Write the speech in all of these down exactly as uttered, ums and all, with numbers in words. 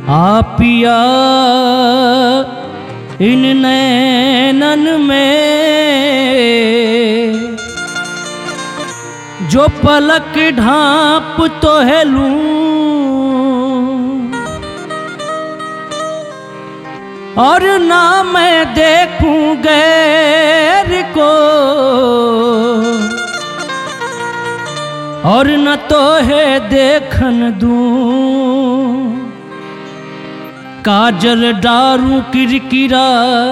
आपिया इन नैनन में जो पलक ढांप तो है लूं और ना मैं देखूं गैर को और न तो है देखन दूं काजल डारूं किरकिरा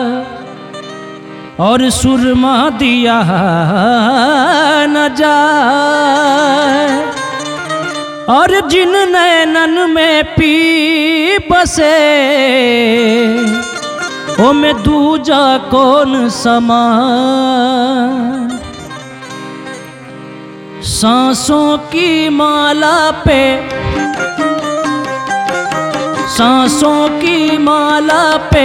और सुरमा दिया न जाए और जिन नैनन में पी बसे ओ में दूजा कौन समा सांसों की माला पे सांसों की माला पे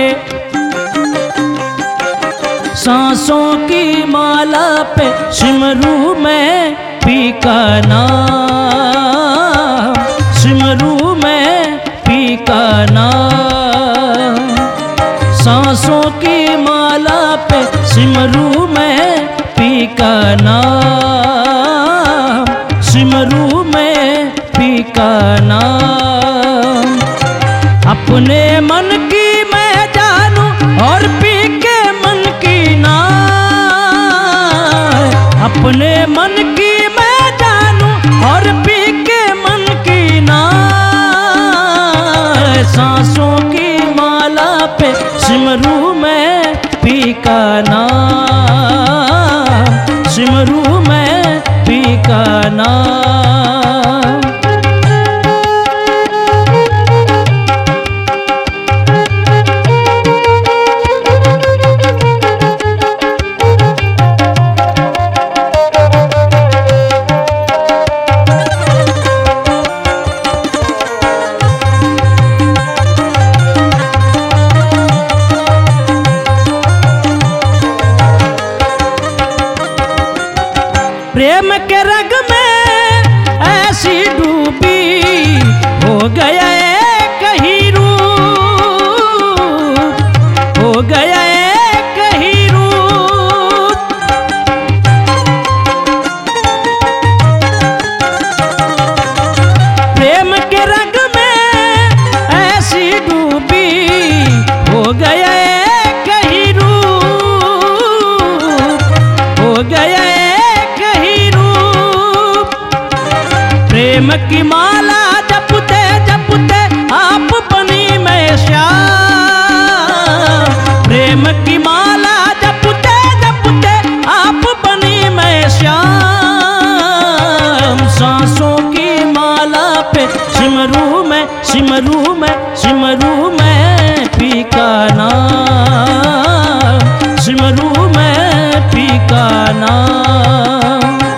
सांसों की माला पे सिमरू में पी का नाम सिमरू में पी का नाम सांसों की माला पे सिमरू में पी का नाम सिमरू में पी का नाम अपने मन की मैं जानूं और पी के मन की ना अपने मन की मैं जानूं और पी के मन की ना सांसों की माला पे सिमरू में पी का नाम सिमरू में पी का नाम प्रेम के रंग में ऐसी डूबी हो गया एक हीरू हो गया एक हीरू प्रेम के रंग में ऐसी डूबी हो गया एक हीरू हो गया प्रेम की माला जपते जपते आप बनी मैं श्याम प्रेम की माला जपते जपते आप बनी मैं श्याम सांसों की माला पे सिमरू में सिमरू में सिमरू में पी का नाम सिमरू में पी का नाम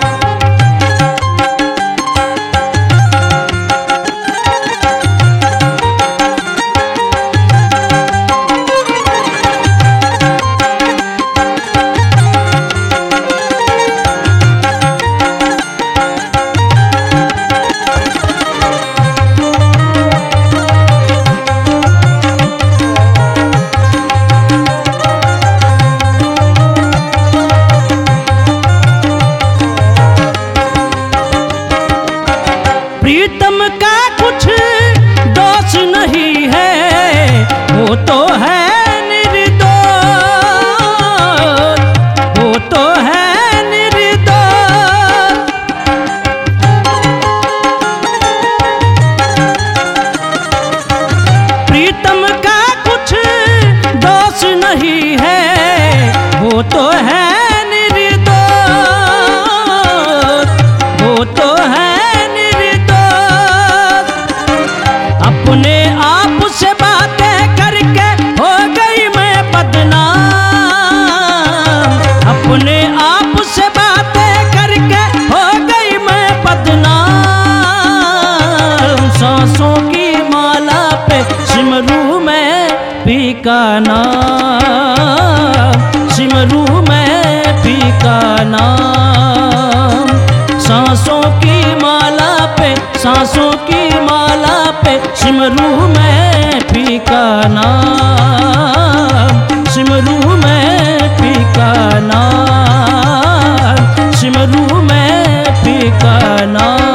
प्रीतम का कुछ दोष नहीं है वो तो है निर्दोष वो तो है निर्दोष प्रीतम का कुछ दोष नहीं है वो तो है निर्दोष वो तो है अपने आप से बातें करके हो गई मैं बदनाम अपने आप से बातें करके हो गई मैं बदनाम सांसों की माला पे सिमरू में पी का नाम सिमरू में पी का नाम सांसों की माला पे सांसों की माला पे सिमरू में फीका नाम, सिमरू में फीका नाम, सिमरू में फीका नाम।